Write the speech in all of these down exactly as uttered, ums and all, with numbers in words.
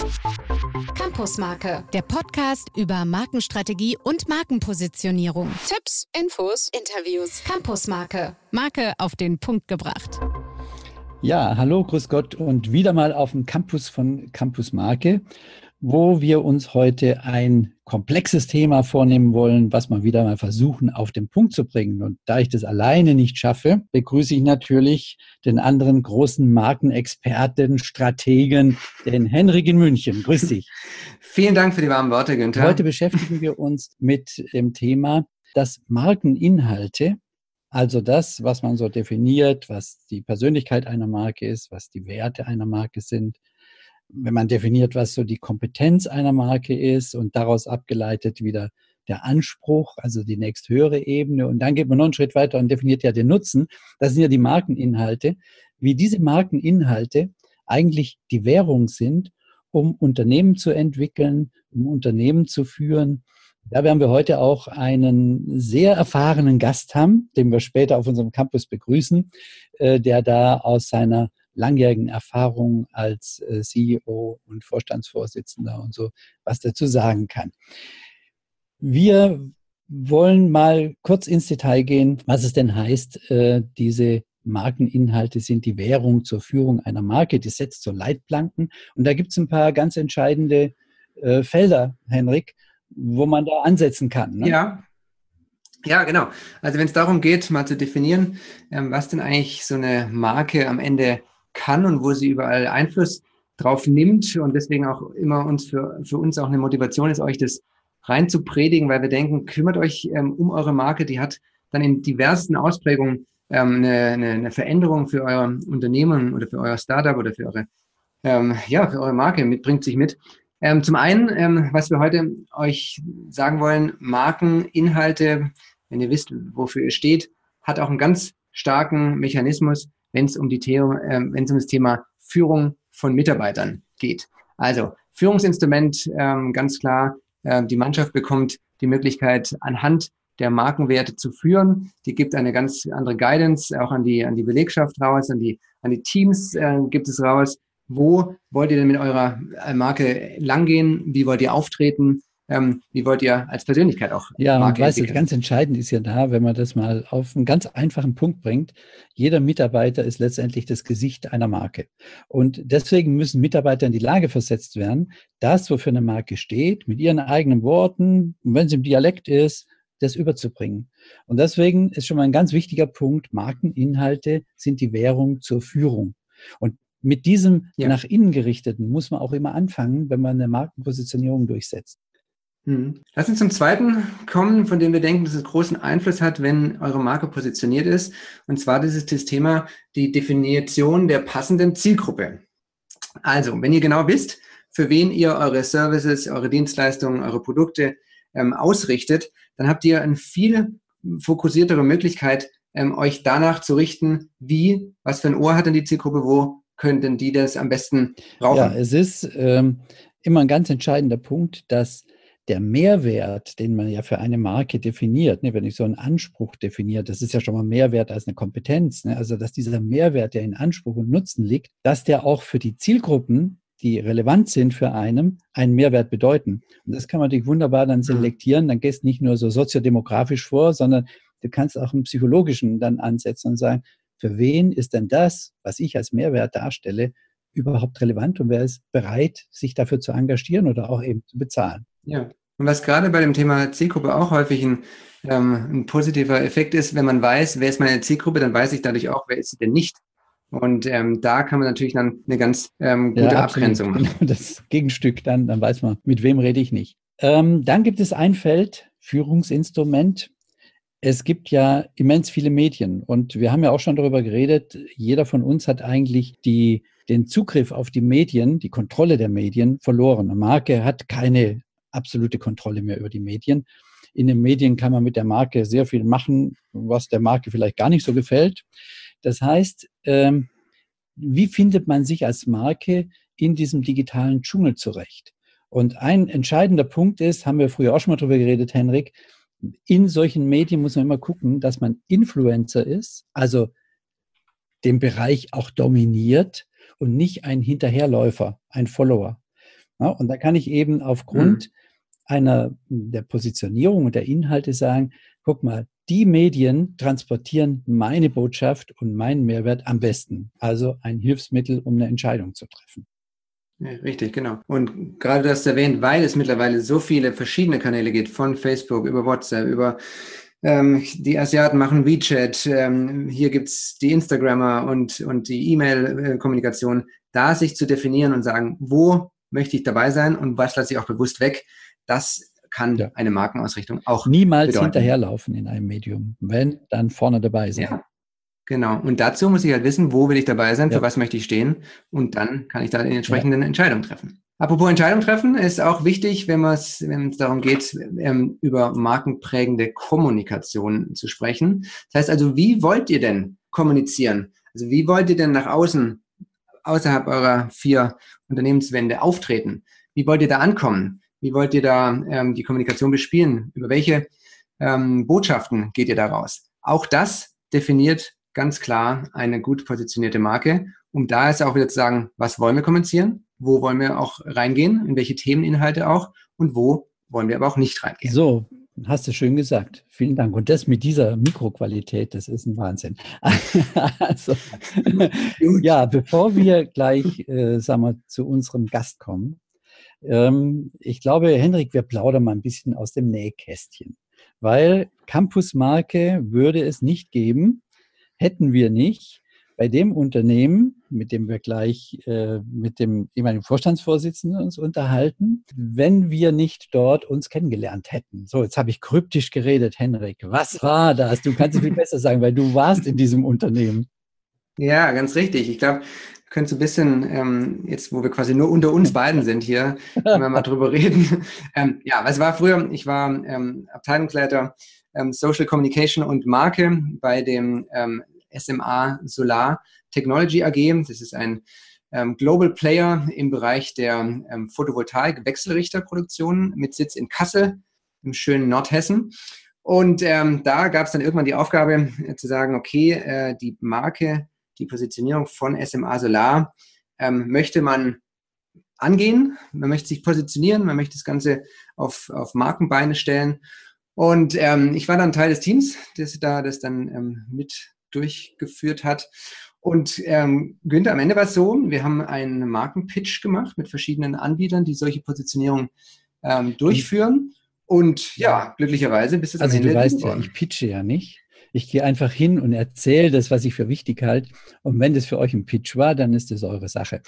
Campusmarke, der Podcast über Markenstrategie und Markenpositionierung. Tipps, Infos, Interviews. Campusmarke, Marke auf den Punkt gebracht. Ja, hallo, grüß Gott und wieder mal auf dem Campus von Campusmarke, wo wir uns heute ein komplexes Thema vornehmen wollen, was wir wieder mal versuchen auf den Punkt zu bringen. Und da ich das alleine nicht schaffe, begrüße ich natürlich den anderen großen Markenexperten, Strategen, den Henrik in München. Grüß dich. Vielen Dank für die warmen Worte, Günther. Heute beschäftigen wir uns mit dem Thema, dass Markeninhalte, also das, was man so definiert, was die Persönlichkeit einer Marke ist, was die Werte einer Marke sind, wenn man definiert, was so die Kompetenz einer Marke ist und daraus abgeleitet wieder der Anspruch, also die nächsthöhere Ebene. Und dann geht man noch einen Schritt weiter und definiert ja den Nutzen. Das sind ja die Markeninhalte. Wie diese Markeninhalte eigentlich die Währung sind, um Unternehmen zu entwickeln, um Unternehmen zu führen. Da werden wir heute auch einen sehr erfahrenen Gast haben, den wir später auf unserem Campus begrüßen, der da aus seiner langjährigen Erfahrung als C E O und Vorstandsvorsitzender und so was dazu sagen kann. Wir wollen mal kurz ins Detail gehen, was es denn heißt, diese Markeninhalte sind die Währung zur Führung einer Marke, die setzt so Leitplanken. Und da gibt es ein paar ganz entscheidende Felder, Henrik, wo man da ansetzen kann. Ne? Ja. Ja, genau. Also wenn es darum geht, mal zu definieren, ähm, was denn eigentlich so eine Marke am Ende kann und wo sie überall Einfluss drauf nimmt und deswegen auch immer uns für, für uns auch eine Motivation ist, euch das rein zu predigen, weil wir denken, kümmert euch ähm, um eure Marke, die hat dann in diversen Ausprägungen ähm, eine, eine, eine Veränderung für euer Unternehmen oder für euer Startup oder für eure, ähm, ja, für eure Marke mit, bringt sich mit. Ähm, zum einen, ähm, was wir heute euch sagen wollen, Markeninhalte, wenn ihr wisst, wofür ihr steht, hat auch einen ganz starken Mechanismus, wenn es um die The- äh, wenn es um das Thema Führung von Mitarbeitern geht. Also Führungsinstrument, ähm, ganz klar, äh, die Mannschaft bekommt die Möglichkeit, anhand der Markenwerte zu führen. Die gibt eine ganz andere Guidance auch an die an die Belegschaft raus, an die an die Teams äh, gibt es raus. Wo wollt ihr denn mit eurer Marke langgehen? Wie wollt ihr auftreten? Ähm, wie wollt ihr als Persönlichkeit auch ja, Marke und weißt entwickeln? du, ganz entscheidend ist ja da, wenn man das mal auf einen ganz einfachen Punkt bringt, jeder Mitarbeiter ist letztendlich das Gesicht einer Marke. Und deswegen müssen Mitarbeiter in die Lage versetzt werden, das, wofür eine Marke steht, mit ihren eigenen Worten, wenn es im Dialekt ist, das überzubringen. Und deswegen ist schon mal ein ganz wichtiger Punkt, Markeninhalte sind die Währung zur Führung. Und mit diesem Ja. nach innen gerichteten muss man auch immer anfangen, wenn man eine Markenpositionierung durchsetzt. Hm. Lass uns zum zweiten kommen, von dem wir denken, dass es großen Einfluss hat, wenn eure Marke positioniert ist. Und zwar das ist das Thema, die Definition der passenden Zielgruppe. Also, wenn ihr genau wisst, für wen ihr eure Services, eure Dienstleistungen, eure Produkte ähm, ausrichtet, dann habt ihr eine viel fokussiertere Möglichkeit, ähm, euch danach zu richten, wie, was für ein Ohr hat denn die Zielgruppe, wo könnten die das am besten brauchen? Ja, es ist ähm, immer ein ganz entscheidender Punkt, dass der Mehrwert, den man ja für eine Marke definiert, ne, wenn ich so einen Anspruch definiere, das ist ja schon mal Mehrwert als eine Kompetenz, ne, also dass dieser Mehrwert, der in Anspruch und Nutzen liegt, dass der auch für die Zielgruppen, die relevant sind für einen, einen Mehrwert bedeuten. Und das kann man natürlich wunderbar dann selektieren, dann gehst nicht nur so soziodemografisch vor, sondern du kannst auch im Psychologischen dann ansetzen und sagen, für wen ist denn das, was ich als Mehrwert darstelle, überhaupt relevant und wer ist bereit, sich dafür zu engagieren oder auch eben zu bezahlen? Ja, und was gerade bei dem Thema Zielgruppe auch häufig ein, ähm, ein positiver Effekt ist, wenn man weiß, wer ist meine Zielgruppe, dann weiß ich dadurch auch, wer ist sie denn nicht. Und ähm, da kann man natürlich dann eine ganz ähm, gute ja, Abgrenzung machen. Genau, das Gegenstück dann, dann weiß man, mit wem rede ich nicht. Ähm, dann gibt es ein Feld, Führungsinstrument. Es gibt ja immens viele Medien und wir haben ja auch schon darüber geredet, jeder von uns hat eigentlich die, den Zugriff auf die Medien, die Kontrolle der Medien verloren. Eine Marke hat keine absolute Kontrolle mehr über die Medien. In den Medien kann man mit der Marke sehr viel machen, was der Marke vielleicht gar nicht so gefällt. Das heißt, ähm, wie findet man sich als Marke in diesem digitalen Dschungel zurecht? Und ein entscheidender Punkt ist, haben wir früher auch schon mal drüber geredet, Henrik, in solchen Medien muss man immer gucken, dass man Influencer ist, also den Bereich auch dominiert und nicht ein Hinterherläufer, ein Follower. Ja, und da kann ich eben aufgrund mhm. einer der Positionierung und der Inhalte sagen, guck mal, die Medien transportieren meine Botschaft und meinen Mehrwert am besten. Also ein Hilfsmittel, um eine Entscheidung zu treffen. Ja, richtig, genau. Und gerade du hast erwähnt, weil es mittlerweile so viele verschiedene Kanäle gibt, von Facebook, über WhatsApp, über ähm, die Asiaten machen WeChat, ähm, hier gibt's die Instagrammer und, und die E-Mail-Kommunikation, da sich zu definieren und sagen, wo möchte ich dabei sein und was lasse ich auch bewusst weg, das kann ja. eine Markenausrichtung auch niemals bedeuten. Hinterherlaufen in einem Medium, wenn, dann vorne dabei sein. Ja. Genau. Und dazu muss ich halt wissen, wo will ich dabei sein, für ja. was möchte ich stehen und dann kann ich da die entsprechenden ja. Entscheidungen treffen. Apropos Entscheidung treffen, ist auch wichtig, wenn es, wenn es darum geht, ähm, über markenprägende Kommunikation zu sprechen. Das heißt also, wie wollt ihr denn kommunizieren? Also wie wollt ihr denn nach außen, außerhalb eurer vier Unternehmenswände auftreten? Wie wollt ihr da ankommen? Wie wollt ihr da ähm, die Kommunikation bespielen? Über welche ähm, Botschaften geht ihr da raus? Auch das definiert ganz klar eine gut positionierte Marke, um da jetzt auch wieder zu sagen, was wollen wir kommunizieren, wo wollen wir auch reingehen, in welche Themeninhalte auch und wo wollen wir aber auch nicht reingehen. So, hast du schön gesagt. Vielen Dank. Und das mit dieser Mikroqualität, das ist ein Wahnsinn. Also, ja, bevor wir gleich, äh, sagen wir, zu unserem Gast kommen, ähm, ich glaube, Henrik, wir plaudern mal ein bisschen aus dem Nähkästchen, weil Campusmarke würde es nicht geben, hätten wir nicht bei dem Unternehmen, mit dem wir gleich äh, mit dem ehemaligen Vorstandsvorsitzenden uns unterhalten, wenn wir nicht dort uns kennengelernt hätten. So, jetzt habe ich kryptisch geredet, Henrik. Was war das? Du kannst es viel besser sagen, weil du warst in diesem Unternehmen. Ja, ganz richtig. Ich glaube, wir können so ein bisschen, ähm, jetzt wo wir quasi nur unter uns beiden sind hier, können wir mal drüber reden. Ähm, ja, was war früher? Ich war ähm, Abteilungsleiter ähm, Social Communication und Marke bei dem ähm, S M A Solar Technology A G. Das ist ein ähm, Global Player im Bereich der ähm, Photovoltaik-Wechselrichterproduktion mit Sitz in Kassel im schönen Nordhessen. Und ähm, da gab es dann irgendwann die Aufgabe äh, zu sagen, okay, äh, die Marke, die Positionierung von S M A Solar ähm, möchte man angehen, man möchte sich positionieren, man möchte das Ganze auf, auf Markenbeine stellen. Und ähm, ich war dann Teil des Teams, das da das dann ähm, mit durchgeführt hat. Und ähm, Günther, am Ende war es so, wir haben einen Markenpitch gemacht mit verschiedenen Anbietern, die solche Positionierungen ähm, durchführen. Und ja, glücklicherweise bist du also am Ende. Also du weißt ja, ich pitche ja nicht. Ich gehe einfach hin und erzähle das, was ich für wichtig halte. Und wenn das für euch ein Pitch war, dann ist das eure Sache.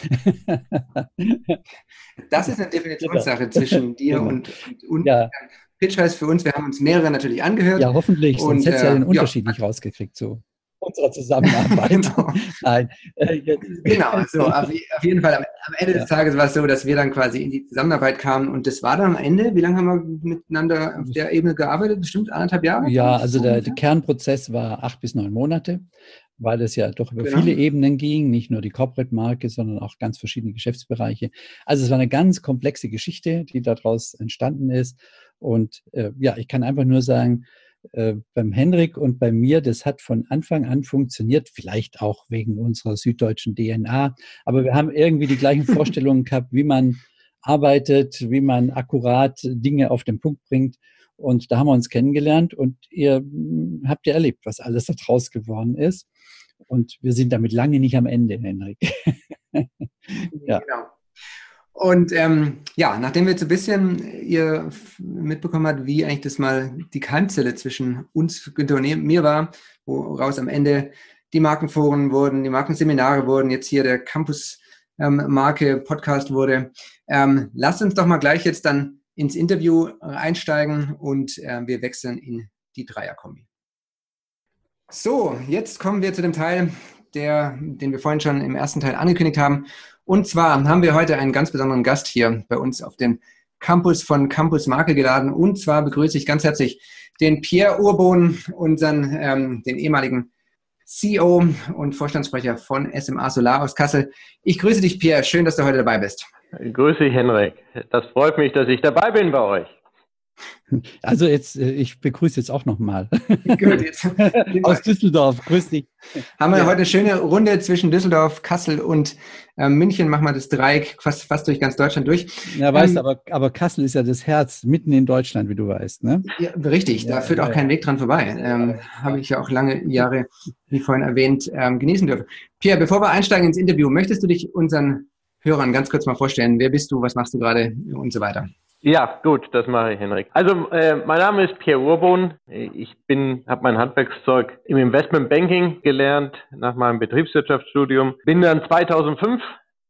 Das ist eine Definitionssache ja. zwischen dir genau. und, und, und ja. Pitch heißt für uns, wir haben uns mehrere natürlich angehört. Ja, hoffentlich, sonst hättest du ja den Unterschied ja. nicht rausgekriegt, so unserer Zusammenarbeit. genau. Nein. genau, so auf, auf jeden Fall. Am, am Ende ja. des Tages war es so, dass wir dann quasi in die Zusammenarbeit kamen und das war dann am Ende, wie lange haben wir miteinander auf der Ebene gearbeitet? Bestimmt anderthalb Jahre? Ja, also der, der Kernprozess war acht bis neun Monate, weil es ja doch über genau. viele Ebenen ging, nicht nur die Corporate-Marke, sondern auch ganz verschiedene Geschäftsbereiche. Also es war eine ganz komplexe Geschichte, die daraus entstanden ist. Und äh, ja, ich kann einfach nur sagen, äh, beim Henrik und bei mir, das hat von Anfang an funktioniert, vielleicht auch wegen unserer süddeutschen D N A, aber wir haben irgendwie die gleichen Vorstellungen gehabt, wie man arbeitet, wie man akkurat Dinge auf den Punkt bringt. Und da haben wir uns kennengelernt und ihr habt ja erlebt, was alles da draus geworden ist. Und wir sind damit lange nicht am Ende, Henrik. ja. Genau. Und ähm, ja, nachdem wir jetzt ein bisschen ihr mitbekommen habt, wie eigentlich das mal die Keimzelle zwischen uns, Günther und mir war, woraus am Ende die Markenforen wurden, die Markenseminare wurden, jetzt hier der Campus-Marke-Podcast wurde. Ähm, lasst uns doch mal gleich jetzt dann ins Interview einsteigen und äh, wir wechseln in die Dreierkombi. So, jetzt kommen wir zu dem Teil, der, den wir vorhin schon im ersten Teil angekündigt haben. Und zwar haben wir heute einen ganz besonderen Gast hier bei uns auf dem Campus von Campus Marke geladen. Und zwar begrüße ich ganz herzlich den Pierre Urbohn, unseren, ähm, den ehemaligen C E O und Vorstandssprecher von S M A Solar aus Kassel. Ich grüße dich, Pierre. Schön, dass du heute dabei bist. Grüße dich, Henrik. Das freut mich, dass ich dabei bin bei euch. Also jetzt, ich begrüße jetzt auch nochmal. Gut, jetzt aus Düsseldorf. Grüß dich. Haben wir ja heute eine schöne Runde zwischen Düsseldorf, Kassel und äh, München. Machen wir das Dreieck fast, fast durch ganz Deutschland durch. Ja, weißt du, ähm, aber, aber Kassel ist ja das Herz mitten in Deutschland, wie du weißt, ne? Ja, richtig, da ja, führt auch ja, kein Weg dran vorbei. Ähm, ja. Habe ich ja auch lange Jahre, wie vorhin erwähnt, ähm, genießen dürfen. Pierre, bevor wir einsteigen ins Interview, möchtest du dich unseren Hörern ganz kurz mal vorstellen? Wer bist du, was machst du gerade und so weiter? Ja, gut, das mache ich, Henrik. Also, äh, mein Name ist Pierre Urbohn. Ich bin, habe mein Handwerkszeug im Investmentbanking gelernt nach meinem Betriebswirtschaftsstudium. Bin dann zweitausendfünf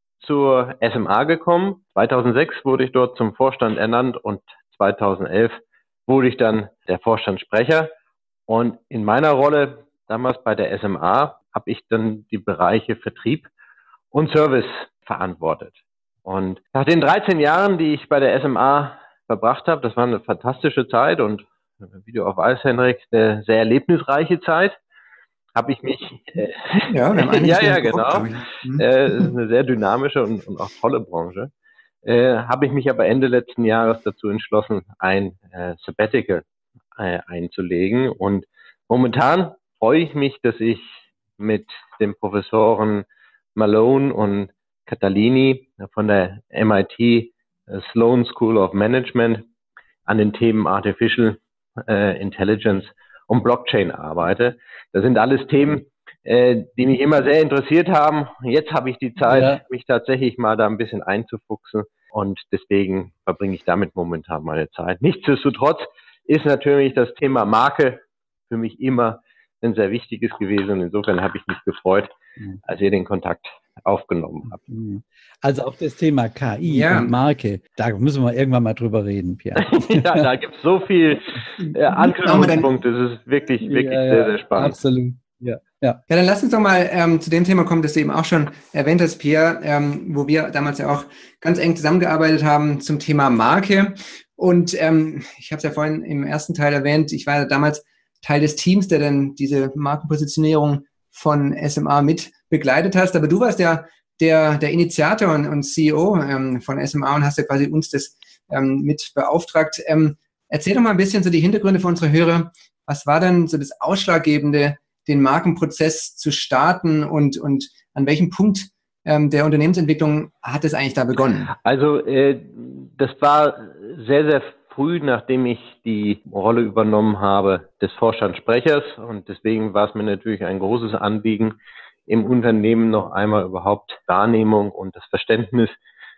zur S M A gekommen. zweitausendsechs wurde ich dort zum Vorstand ernannt und zweitausendelf wurde ich dann der Vorstandssprecher. Und in meiner Rolle damals bei der S M A habe ich dann die Bereiche Vertrieb und Service verantwortet. Und nach den dreizehn Jahren, die ich bei der S M A verbracht habe, das war eine fantastische Zeit und, wie du auch weißt, Henrik, eine sehr erlebnisreiche Zeit, habe ich mich... Äh, ja, wir haben ja, ja, genau. Mhm. Äh, es ist eine sehr dynamische und, und auch tolle Branche. Äh, habe ich mich aber Ende letzten Jahres dazu entschlossen, ein äh, Sabbatical äh, einzulegen. Und momentan freue ich mich, dass ich mit den Professoren Malone und Catalini von der M I T Sloan School of Management an den Themen Artificial äh, Intelligence und Blockchain arbeite. Das sind alles Themen, äh, die mich immer sehr interessiert haben. Jetzt habe ich die Zeit, ja. mich tatsächlich mal da ein bisschen einzufuchsen und deswegen verbringe ich damit momentan meine Zeit. Nichtsdestotrotz ist natürlich das Thema Marke für mich immer ein sehr wichtiges gewesen und insofern habe ich mich gefreut, als ihr den Kontakt aufgenommen habt. Also auch das Thema K I ja. und Marke, da müssen wir irgendwann mal drüber reden, Pierre. Ja, da gibt es so viel äh, Anknüpfungspunkte, das ist wirklich, wirklich ja, ja, sehr, sehr spannend. Absolut. Ja, ja. ja, dann lass uns doch mal ähm, zu dem Thema kommen, das du eben auch schon erwähnt hast, Pierre, ähm, wo wir damals ja auch ganz eng zusammengearbeitet haben zum Thema Marke. Und ähm, ich habe es ja vorhin im ersten Teil erwähnt, ich war ja damals Teil des Teams, der dann diese Markenpositionierung von S M A mit begleitet hast. Aber du warst ja der, der Initiator und, und C E O ähm, von S M A und hast ja quasi uns das ähm, mit beauftragt. Ähm, erzähl doch mal ein bisschen so die Hintergründe für unsere Hörer. Was war denn so das Ausschlaggebende, den Markenprozess zu starten und, und an welchem Punkt ähm, der Unternehmensentwicklung hat es eigentlich da begonnen? Also äh, das war sehr, sehr früh, nachdem ich die Rolle übernommen habe des Vorstandssprechers und deswegen war es mir natürlich ein großes Anliegen, im Unternehmen noch einmal überhaupt Wahrnehmung und das Verständnis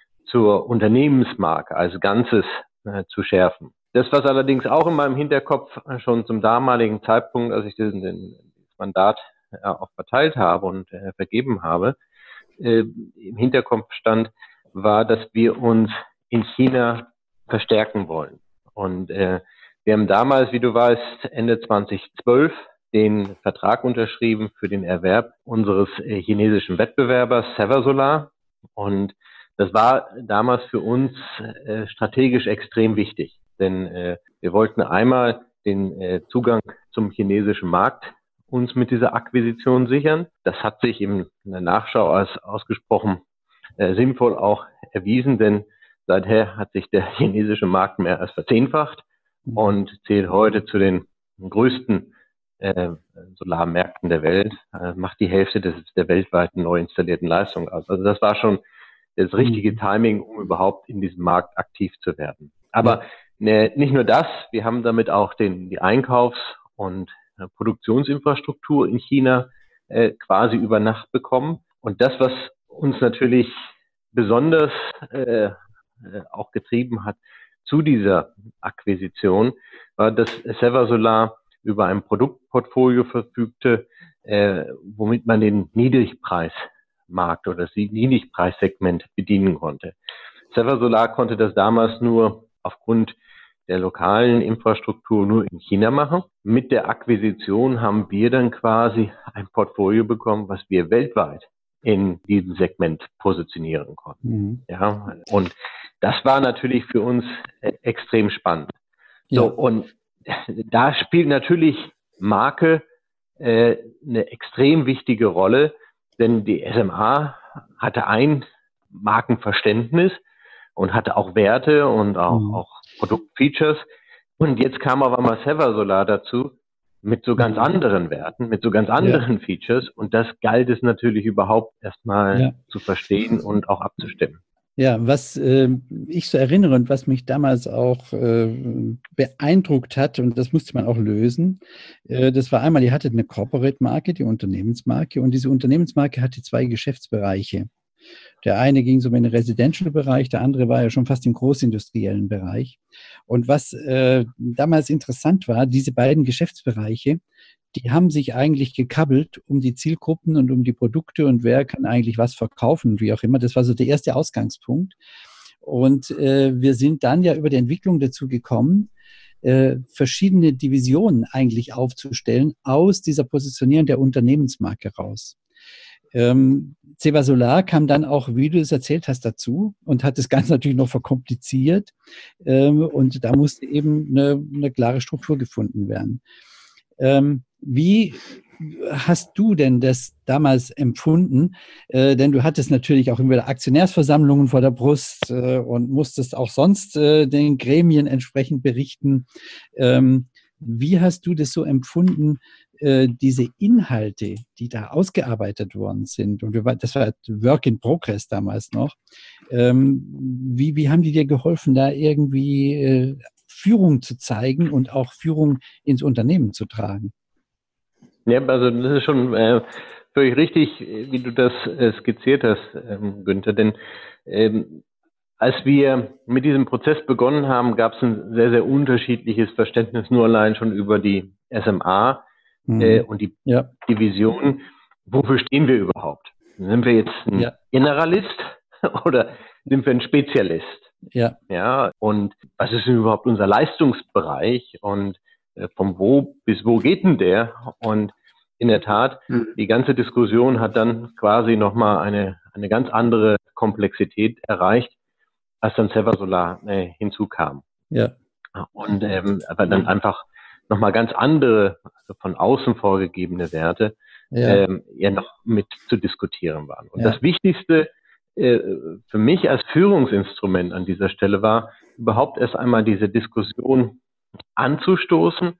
zur Unternehmensmarke als Ganzes äh, zu schärfen. Das, was allerdings auch in meinem Hinterkopf schon zum damaligen Zeitpunkt, als ich den, den Mandat äh, auch verteilt habe und äh, vergeben habe, äh, im Hinterkopf stand, war, dass wir uns in China verstärken wollen. Und äh, wir haben damals, wie du weißt, Ende zweitausendzwölf den Vertrag unterschrieben für den Erwerb unseres äh, chinesischen Wettbewerbers Seversolar. Und das war damals für uns äh, strategisch extrem wichtig, denn äh, wir wollten einmal den äh, Zugang zum chinesischen Markt uns mit dieser Akquisition sichern. Das hat sich in der Nachschau als ausgesprochen äh, sinnvoll auch erwiesen, denn seither hat sich der chinesische Markt mehr als verzehnfacht und zählt heute zu den größten äh, Solarmärkten der Welt, äh, macht die Hälfte des, der weltweiten neu installierten Leistung aus. Also das war schon das richtige Timing, um überhaupt in diesem Markt aktiv zu werden. Aber ne, nicht nur das, wir haben damit auch den, die Einkaufs- und äh, Produktionsinfrastruktur in China äh, quasi über Nacht bekommen. Und das, was uns natürlich besonders äh, auch getrieben hat zu dieser Akquisition, war, dass Seversolar über ein Produktportfolio verfügte, äh, womit man den Niedrigpreismarkt oder das Niedrigpreissegment bedienen konnte. Seversolar konnte das damals nur aufgrund der lokalen Infrastruktur nur in China machen. Mit der Akquisition haben wir dann quasi ein Portfolio bekommen, was wir weltweit in diesem Segment positionieren konnten. Mhm. Ja, und das war natürlich für uns äh, extrem spannend. Ja. So, und da spielt natürlich Marke äh, eine extrem wichtige Rolle, denn die S M A hatte ein Markenverständnis und hatte auch Werte und auch, mhm. auch Produktfeatures, Und jetzt kam auf einmal Sevasolar dazu mit so ganz anderen Werten, mit so ganz anderen ja. Features. Und das galt es natürlich überhaupt erstmal ja. zu verstehen und auch abzustimmen. Ja, was äh, ich so erinnere und was mich damals auch äh, beeindruckt hat, und das musste man auch lösen, äh, das war einmal, ihr hattet eine Corporate-Marke, die Unternehmensmarke, und diese Unternehmensmarke hatte zwei Geschäftsbereiche. Der eine ging so in den Residential-Bereich, der andere war ja schon fast im großindustriellen Bereich. Und was äh, damals interessant war, diese beiden Geschäftsbereiche, die haben sich eigentlich gekabbelt um die Zielgruppen und um die Produkte und wer kann eigentlich was verkaufen, wie auch immer. Das war so der erste Ausgangspunkt. Und äh, wir sind dann ja über die Entwicklung dazu gekommen, äh, verschiedene Divisionen eigentlich aufzustellen aus dieser Positionierung der Unternehmensmarke raus. Ähm, Sevasolar kam dann auch, wie du es erzählt hast, dazu und hat das Ganze natürlich noch verkompliziert. Ähm, und da musste eben eine, eine klare Struktur gefunden werden. Ähm, wie hast du denn das damals empfunden? Äh, denn du hattest natürlich auch immer wieder Aktionärsversammlungen vor der Brust äh, und musstest auch sonst äh, den Gremien entsprechend berichten. Ähm, wie hast du das so empfunden, äh, diese Inhalte, die da ausgearbeitet worden sind? Und das war Work in Progress damals noch. Ähm, wie, wie haben die dir geholfen, da irgendwie äh, Führung zu zeigen und auch Führung ins Unternehmen zu tragen? Ja, also das ist schon äh, völlig richtig, wie du das äh, skizziert hast, ähm, Günther. Denn ähm, als wir mit diesem Prozess begonnen haben, gab es ein sehr, sehr unterschiedliches Verständnis nur allein schon über die S M A mhm. äh, und die ja. Division. Wofür stehen wir überhaupt? Sind wir jetzt ein ja. Generalist oder sind wir ein Spezialist? Ja. Ja. Und was ist denn überhaupt unser Leistungsbereich und äh, von wo bis wo geht denn der? Und in der Tat, mhm. die ganze Diskussion hat dann quasi nochmal eine, eine ganz andere Komplexität erreicht, als dann Sevasolar äh, hinzukam. Ja. Und ähm, aber dann einfach nochmal ganz andere, also von außen vorgegebene Werte ja. Ähm, ja noch mit zu diskutieren waren. Und ja. das Wichtigste äh, für mich als Führungsinstrument an dieser Stelle war, überhaupt erst einmal diese Diskussion anzustoßen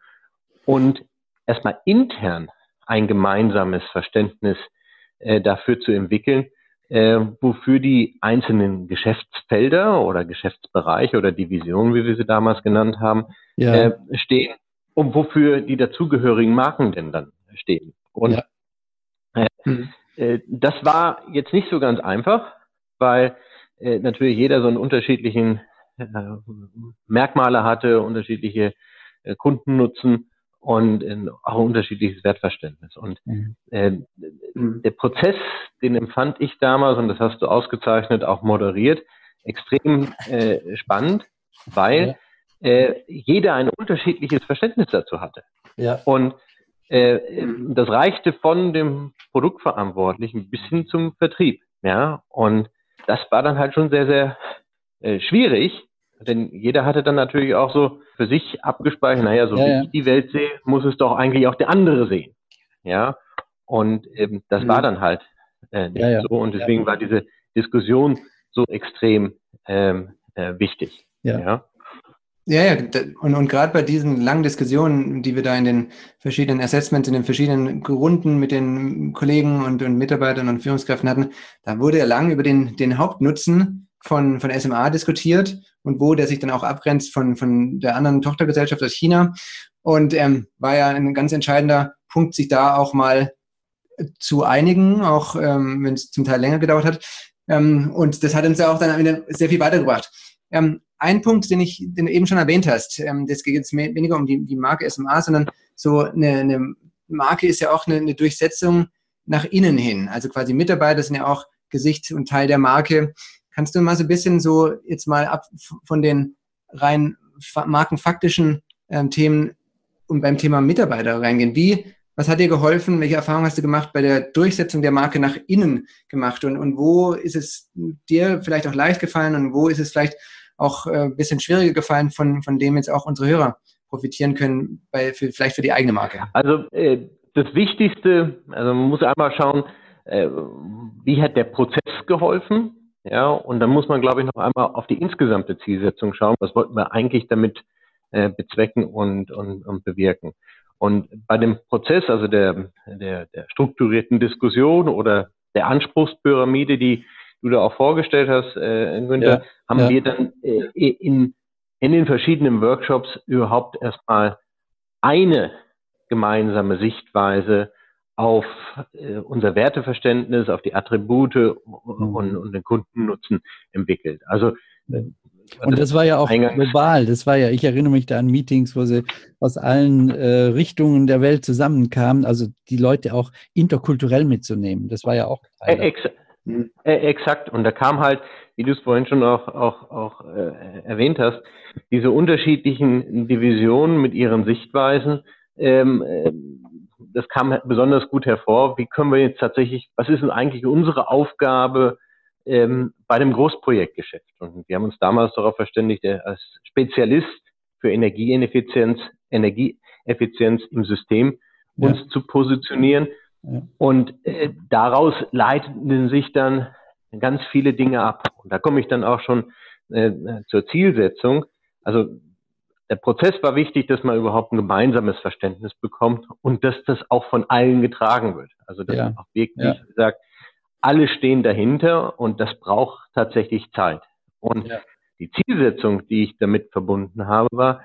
und erstmal intern ein gemeinsames Verständnis äh, dafür zu entwickeln, äh, wofür die einzelnen Geschäftsfelder oder Geschäftsbereiche oder Divisionen, wie wir sie damals genannt haben, ja. äh, stehen und wofür die dazugehörigen Marken denn dann stehen. Und ja. äh, mhm. äh, das war jetzt nicht so ganz einfach, weil äh, natürlich jeder so einen unterschiedlichen äh, Merkmale hatte, unterschiedliche äh, Kundennutzen und in, auch ein unterschiedliches Wertverständnis. Und äh, mhm. der Prozess, den empfand ich damals, und das hast du ausgezeichnet, auch moderiert, extrem äh, spannend, weil ja. äh, jeder ein unterschiedliches Verständnis dazu hatte. Ja. Und äh, das reichte von dem Produktverantwortlichen bis hin zum Vertrieb. Ja? Und das war dann halt schon sehr, sehr äh, schwierig, denn jeder hatte dann natürlich auch so für sich abgespeichert, naja, so ja, wie ja. ich die Welt sehe, muss es doch eigentlich auch der andere sehen. Ja, und ähm, das mhm. war dann halt äh, nicht ja, ja. so. Und deswegen ja. war diese Diskussion so extrem ähm, äh, wichtig. Ja, ja, ja. ja. Und, und gerade bei diesen langen Diskussionen, die wir da in den verschiedenen Assessments, in den verschiedenen Runden mit den Kollegen und, und Mitarbeitern und Führungskräften hatten, da wurde ja lang über den, den Hauptnutzen von, von S M A diskutiert und wo der sich dann auch abgrenzt von, von der anderen Tochtergesellschaft aus China. Und ähm, war ja ein ganz entscheidender Punkt, sich da auch mal zu einigen, auch ähm, wenn es zum Teil länger gedauert hat. Ähm, und das hat uns ja auch dann wieder sehr viel weitergebracht. Ähm, ein Punkt, den ich den du eben schon erwähnt hast, ähm, das geht jetzt mehr, weniger um die, die Marke S M A, sondern so eine, eine Marke ist ja auch eine, eine Durchsetzung nach innen hin. Also quasi Mitarbeiter sind ja auch Gesicht und Teil der Marke. Kannst du mal so ein bisschen so jetzt mal ab von den rein markenfaktischen ähm, Themen und beim Thema Mitarbeiter reingehen? Wie, was hat dir geholfen? Welche Erfahrungen hast du gemacht bei der Durchsetzung der Marke nach innen gemacht? Und, und wo ist es dir vielleicht auch leicht gefallen und wo ist es vielleicht auch äh, ein bisschen schwieriger gefallen, von, von dem jetzt auch unsere Hörer profitieren können, bei, für, vielleicht für die eigene Marke? Also äh, das Wichtigste, also man muss einmal schauen, äh, wie hat der Prozess geholfen? Ja, und dann muss man, glaube ich, noch einmal auf die insgesamte Zielsetzung schauen. Was wollten wir eigentlich damit äh, bezwecken und, und, und bewirken. Und bei dem Prozess, also der, der, der strukturierten Diskussion oder der Anspruchspyramide, die du da auch vorgestellt hast, äh, Günther, ja, haben ja. wir dann äh, in, in den verschiedenen Workshops überhaupt erstmal eine gemeinsame Sichtweise auf äh, unser Werteverständnis, auf die Attribute mhm. und, und den Kundennutzen entwickelt. Also äh, und das war ja auch global. Das war ja, ich erinnere mich da an Meetings, wo sie aus allen äh, Richtungen der Welt zusammenkamen, also die Leute auch interkulturell mitzunehmen. Das war ja auch Teil. Ex äh, exakt. Und da kam halt, wie du es vorhin schon auch, auch, auch äh, erwähnt hast, diese unterschiedlichen Divisionen mit ihren Sichtweisen, ähm, äh, das kam besonders gut hervor. Wie können wir jetzt tatsächlich, was ist denn eigentlich unsere Aufgabe ähm, bei dem Großprojektgeschäft? Und wir haben uns damals darauf verständigt, als Spezialist für Energieeffizienz, Energieeffizienz im System uns ja. zu positionieren. Ja. Und äh, daraus leiteten sich dann ganz viele Dinge ab. Und da komme ich dann auch schon äh, zur Zielsetzung. Also der Prozess war wichtig, dass man überhaupt ein gemeinsames Verständnis bekommt und dass das auch von allen getragen wird. Also dass ja. man auch wirklich ja. sagt, alle stehen dahinter und das braucht tatsächlich Zeit. Und ja. die Zielsetzung, die ich damit verbunden habe, war,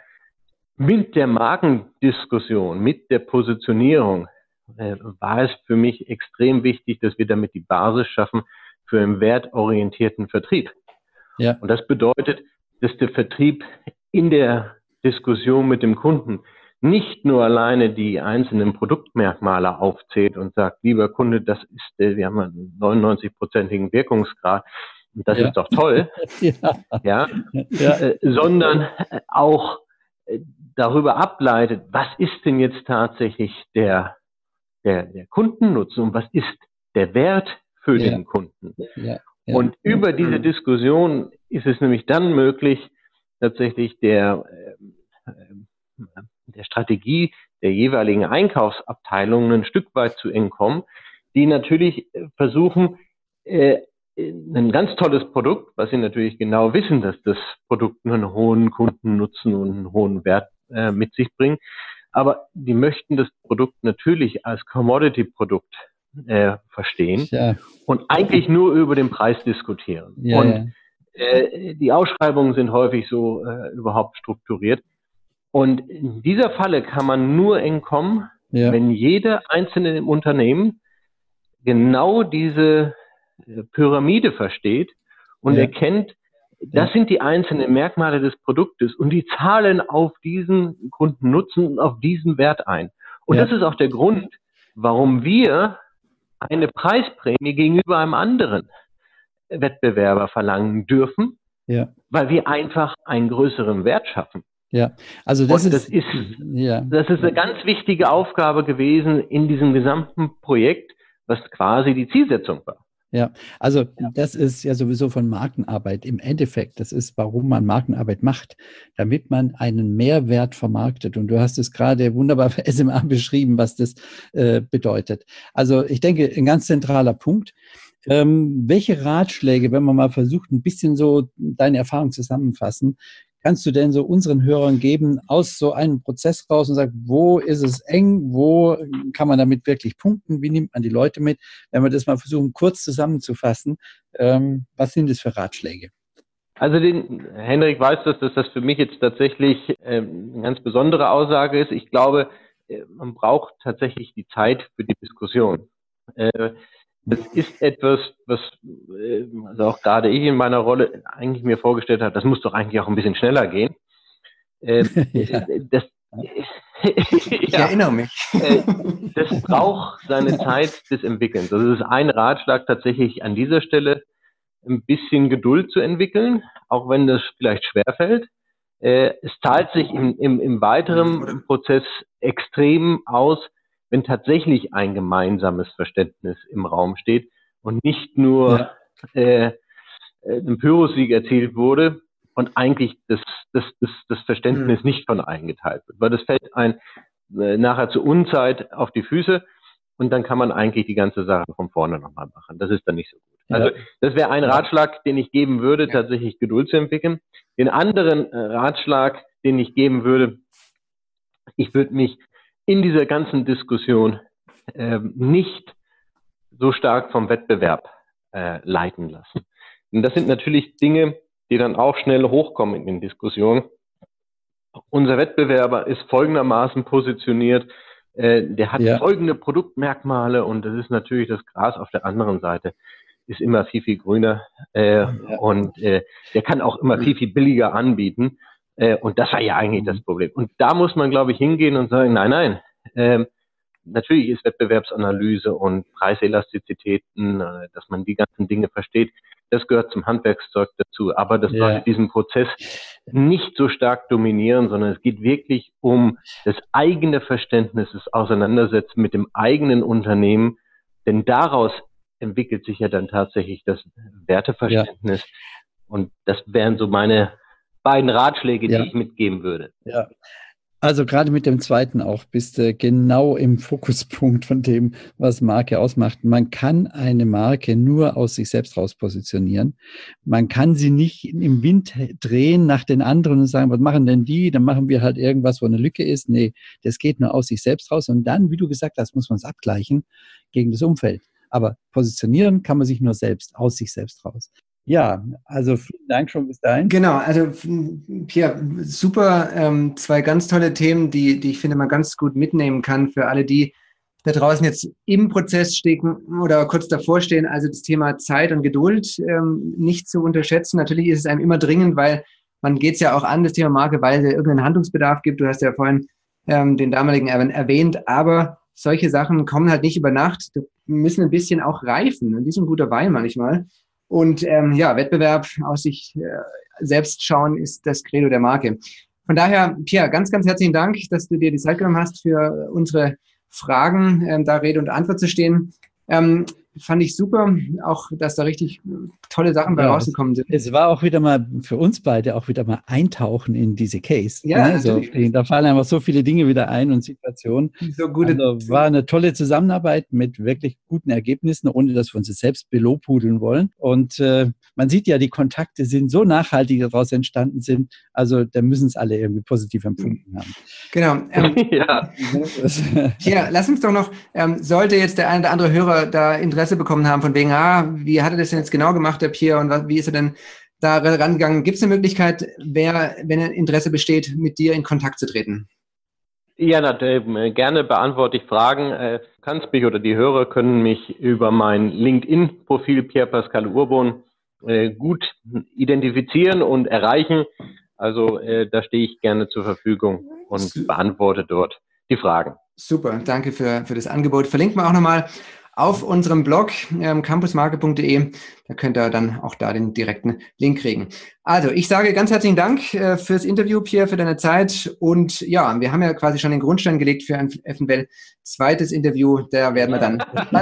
mit der Markendiskussion, mit der Positionierung, äh, war es für mich extrem wichtig, dass wir damit die Basis schaffen für einen wertorientierten Vertrieb. Ja. Und das bedeutet, dass der Vertrieb in der Diskussion mit dem Kunden nicht nur alleine die einzelnen Produktmerkmale aufzählt und sagt, lieber Kunde, das ist, wir haben einen neunundneunzig-prozentigen Wirkungsgrad und das ja. ist doch toll, ja, ja, ja. Äh, sondern auch äh, darüber ableitet, was ist denn jetzt tatsächlich der, der, der Kundennutzen und was ist der Wert für ja. den Kunden. Ja. Ja. Und über diese Diskussion ist es nämlich dann möglich, tatsächlich der, äh, der Strategie der jeweiligen Einkaufsabteilungen ein Stück weit zu entkommen, die natürlich versuchen, äh, ein ganz tolles Produkt, was sie natürlich genau wissen, dass das Produkt einen hohen Kundennutzen und einen hohen Wert äh, mit sich bringt, aber die möchten das Produkt natürlich als Commodity-Produkt äh, verstehen ja. und eigentlich nur über den Preis diskutieren. Ja, und ja. Äh, die Ausschreibungen sind häufig so äh, überhaupt strukturiert. Und in dieser Falle kann man nur entkommen, ja. wenn jeder Einzelne im Unternehmen genau diese äh, Pyramide versteht und ja. erkennt, das ja. sind die einzelnen Merkmale des Produktes und die zahlen auf diesen Kundennutzen und auf diesen Wert ein. Und ja. das ist auch der Grund, warum wir eine Preisprämie gegenüber einem anderen Wettbewerber verlangen dürfen, ja. weil wir einfach einen größeren Wert schaffen. Ja, also das, Und das ist, ist, ja. das ist eine ganz wichtige Aufgabe gewesen in diesem gesamten Projekt, was quasi die Zielsetzung war. Ja, also das ist ja sowieso von Markenarbeit im Endeffekt. Das ist, warum man Markenarbeit macht, damit man einen Mehrwert vermarktet. Und du hast es gerade wunderbar für S M A beschrieben, was das äh, bedeutet. Also ich denke, ein ganz zentraler Punkt. Ähm, welche Ratschläge, wenn man mal versucht, ein bisschen so deine Erfahrung zusammenfassen, kannst du denn so unseren Hörern geben aus so einem Prozess raus und sagen, wo ist es eng, wo kann man damit wirklich punkten, wie nimmt man die Leute mit? Wenn wir das mal versuchen, kurz zusammenzufassen, ähm, was sind das für Ratschläge? Also den Henrik weiß das, dass das für mich jetzt tatsächlich ähm, eine ganz besondere Aussage ist. Ich glaube, äh, man braucht tatsächlich die Zeit für die Diskussion. Äh, Das ist etwas, was also auch gerade ich in meiner Rolle eigentlich mir vorgestellt habe, das muss doch eigentlich auch ein bisschen schneller gehen. Ähm, ja. das, ich ja, erinnere mich. Äh, das braucht seine Zeit des Entwickelns. Also das ist ein Ratschlag tatsächlich an dieser Stelle, ein bisschen Geduld zu entwickeln, auch wenn das vielleicht schwerfällt. Äh, es zahlt sich im, im, im weiteren Prozess extrem aus, wenn tatsächlich ein gemeinsames Verständnis im Raum steht und nicht nur ja. äh, ein Pyrrhussieg erzielt wurde und eigentlich das, das, das, das Verständnis mhm. nicht von allen geteilt wird. Weil das fällt ein äh, nachher zur Unzeit auf die Füße und dann kann man eigentlich die ganze Sache von vorne nochmal machen. Das ist dann nicht so gut. Ja. Also das wäre ein Ratschlag, den ich geben würde, ja. tatsächlich Geduld zu entwickeln. Den anderen äh, Ratschlag, den ich geben würde. Ich würde mich in dieser ganzen Diskussion äh, nicht so stark vom Wettbewerb äh, leiten lassen. Und das sind natürlich Dinge, die dann auch schnell hochkommen in den Diskussionen. Unser Wettbewerber ist folgendermaßen positioniert, äh, der hat ja. folgende Produktmerkmale und das ist natürlich das Gras auf der anderen Seite ist immer viel, viel grüner äh, ja. und äh, der kann auch immer viel, viel billiger anbieten äh, und das war ja eigentlich das Problem. Und da muss man, glaube ich, hingehen und sagen, nein, nein, äh, natürlich ist Wettbewerbsanalyse und Preiselastizitäten, äh, dass man die ganzen Dinge versteht, das gehört zum Handwerkszeug dazu, aber das ja. sollte diesen Prozess nicht so stark dominieren, sondern es geht wirklich um das eigene Verständnis, das Auseinandersetzen mit dem eigenen Unternehmen, denn daraus entwickelt sich ja dann tatsächlich das Werteverständnis ja. und das wären so meine beiden Ratschläge, ja. die ich mitgeben würde. Ja. Also gerade mit dem zweiten auch bist du genau im Fokuspunkt von dem, was Marke ausmacht. Man kann eine Marke nur aus sich selbst raus positionieren. Man kann sie nicht im Wind drehen nach den anderen und sagen, was machen denn die? Dann machen wir halt irgendwas, wo eine Lücke ist. Nee, das geht nur aus sich selbst raus. Und dann, wie du gesagt hast, muss man es abgleichen gegen das Umfeld. Aber positionieren kann man sich nur selbst, aus sich selbst raus. Ja, also vielen Dank schon bis dahin. Genau, also Pierre, super, ähm, zwei ganz tolle Themen, die, die ich finde man ganz gut mitnehmen kann für alle, die da draußen jetzt im Prozess stecken oder kurz davor stehen. Also das Thema Zeit und Geduld ähm, nicht zu unterschätzen. Natürlich ist es einem immer dringend, weil man geht es ja auch an, das Thema Marke, weil es irgendeinen Handlungsbedarf gibt. Du hast ja vorhin ähm, den damaligen erwähnt, aber solche Sachen kommen halt nicht über Nacht. Die müssen ein bisschen auch reifen. Und die sind ein guter Wein manchmal. Und ähm, ja, Wettbewerb aus sich äh, selbst schauen ist das Credo der Marke. Von daher, Pierre, ganz, ganz herzlichen Dank, dass du dir die Zeit genommen hast, für unsere Fragen ähm, da Rede und Antwort zu stehen. Ähm, fand ich super, auch dass da richtig tolle Sachen bei ja, rausgekommen sind. Es war auch wieder mal für uns beide auch wieder mal eintauchen in diese Case. Ja, also, da fallen einfach so viele Dinge wieder ein und Situationen. So gute, also war eine tolle Zusammenarbeit mit wirklich guten Ergebnissen, ohne dass wir uns selbst belobhudeln wollen. Und äh, man sieht ja, die Kontakte sind so nachhaltig, daraus entstanden sind. Also da müssen es alle irgendwie positiv empfunden haben. Genau. Ähm, ja. Pierre, lass uns doch noch, ähm, sollte jetzt der eine oder andere Hörer da Interesse bekommen haben, von wegen, ah, wie hat er das denn jetzt genau gemacht, der Pierre, und was, wie ist er denn da rangegangen? Gibt es eine Möglichkeit, wer, wenn ein Interesse besteht, mit dir in Kontakt zu treten? Ja, natürlich, gerne beantworte ich Fragen. Du kannst mich oder die Hörer können mich über mein LinkedIn-Profil Pierre Pascal Urban gut identifizieren und erreichen. Also da stehe ich gerne zur Verfügung und beantworte dort die Fragen. Super, danke für, für das Angebot. Verlinken wir auch nochmal auf unserem Blog ähm, campusmarke punkt de. Da könnt ihr dann auch da den direkten Link kriegen. Also, ich sage ganz herzlichen Dank äh, fürs Interview, Pierre, für deine Zeit. Und ja, wir haben ja quasi schon den Grundstein gelegt für ein eventuell zweites Interview. Da werden wir dann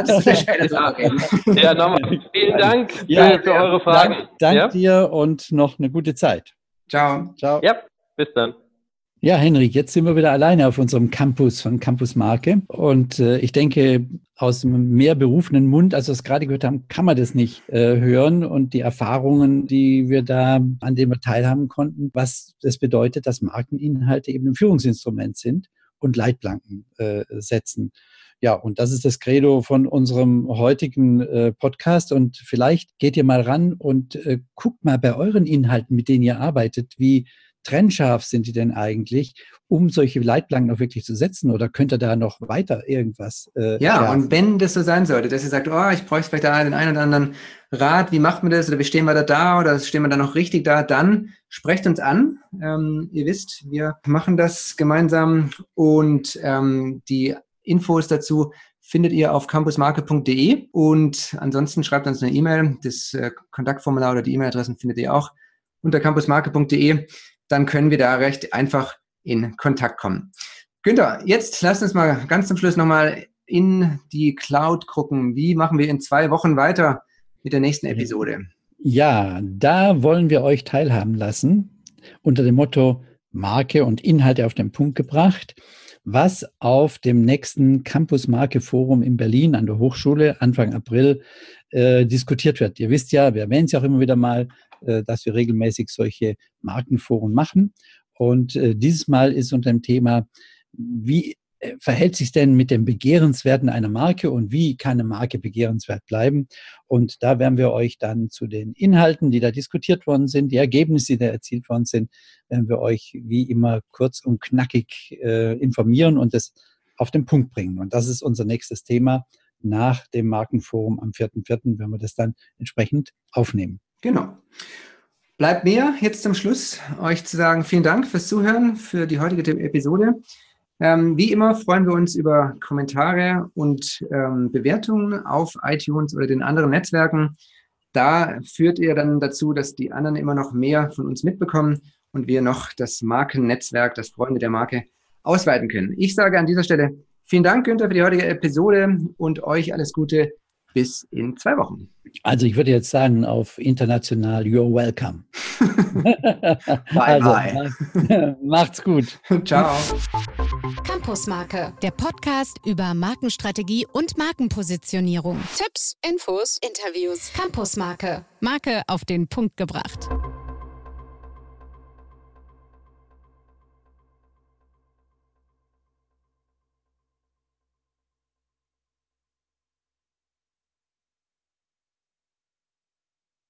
ja, ja, nochmal vielen Dank ja, für, für eure Fragen. Dank, dank ja. dir und noch eine gute Zeit. Ciao. Ciao. Ja, bis dann. Ja, Henrik, jetzt sind wir wieder alleine auf unserem Campus von Campus Marke. Und äh, ich denke, aus dem mehr berufenen Mund, als wir es gerade gehört haben, kann man das nicht äh, hören. Und die Erfahrungen, die wir da, an denen wir teilhaben konnten, was das bedeutet, dass Markeninhalte eben ein Führungsinstrument sind und Leitplanken äh, setzen. Ja, und das ist das Credo von unserem heutigen äh, Podcast. Und vielleicht geht ihr mal ran und äh, guckt mal bei euren Inhalten, mit denen ihr arbeitet, wie trennscharf sind die denn eigentlich, um solche Leitplanken auch wirklich zu setzen? Oder könnt ihr da noch weiter irgendwas äh, Ja, schärfen? Und wenn das so sein sollte, dass ihr sagt, oh, ich bräuchte vielleicht da den einen oder anderen Rat, wie macht man das? Oder wie stehen wir da da? Oder stehen wir da noch richtig da? Dann sprecht uns an. Ähm, ihr wisst, wir machen das gemeinsam. Und ähm, die Infos dazu findet ihr auf campusmarke punkt de. Und ansonsten schreibt uns eine E-Mail. Das äh, Kontaktformular oder die E-Mail-Adressen findet ihr auch unter campusmarke punkt de. Dann können wir da recht einfach in Kontakt kommen. Günther, jetzt lasst uns mal ganz zum Schluss nochmal in die Cloud gucken. Wie machen wir in zwei Wochen weiter mit der nächsten Episode? Ja, da wollen wir euch teilhaben lassen unter dem Motto Marke und Inhalte auf den Punkt gebracht, was auf dem nächsten Campus Marke Forum in Berlin an der Hochschule Anfang April äh, diskutiert wird. Ihr wisst ja, wir erwähnen es ja auch immer wieder mal, dass wir regelmäßig solche Markenforen machen. Und äh, dieses Mal ist unter dem Thema, wie verhält sich denn mit den Begehrenswerten einer Marke und wie kann eine Marke begehrenswert bleiben? Und da werden wir euch dann zu den Inhalten, die da diskutiert worden sind, die Ergebnisse, die da erzielt worden sind, werden wir euch wie immer kurz und knackig äh, informieren und das auf den Punkt bringen. Und das ist unser nächstes Thema nach dem Markenforum am vierten vierten, wenn wir das dann entsprechend aufnehmen. Genau. Bleibt mir jetzt zum Schluss euch zu sagen, vielen Dank fürs Zuhören, für die heutige Episode. Ähm, wie immer freuen wir uns über Kommentare und ähm, Bewertungen auf iTunes oder den anderen Netzwerken. Da führt ihr dann dazu, dass die anderen immer noch mehr von uns mitbekommen und wir noch das Markennetzwerk, das Freunde der Marke, ausweiten können. Ich sage an dieser Stelle vielen Dank, Günther, für die heutige Episode und euch alles Gute bis in zwei Wochen. Also ich würde jetzt sagen, auf international, you're welcome. Bye, also, bye. Macht's gut. Ciao. Campusmarke, der Podcast über Markenstrategie und Markenpositionierung. Tipps, Infos, Interviews. Campusmarke, Marke auf den Punkt gebracht.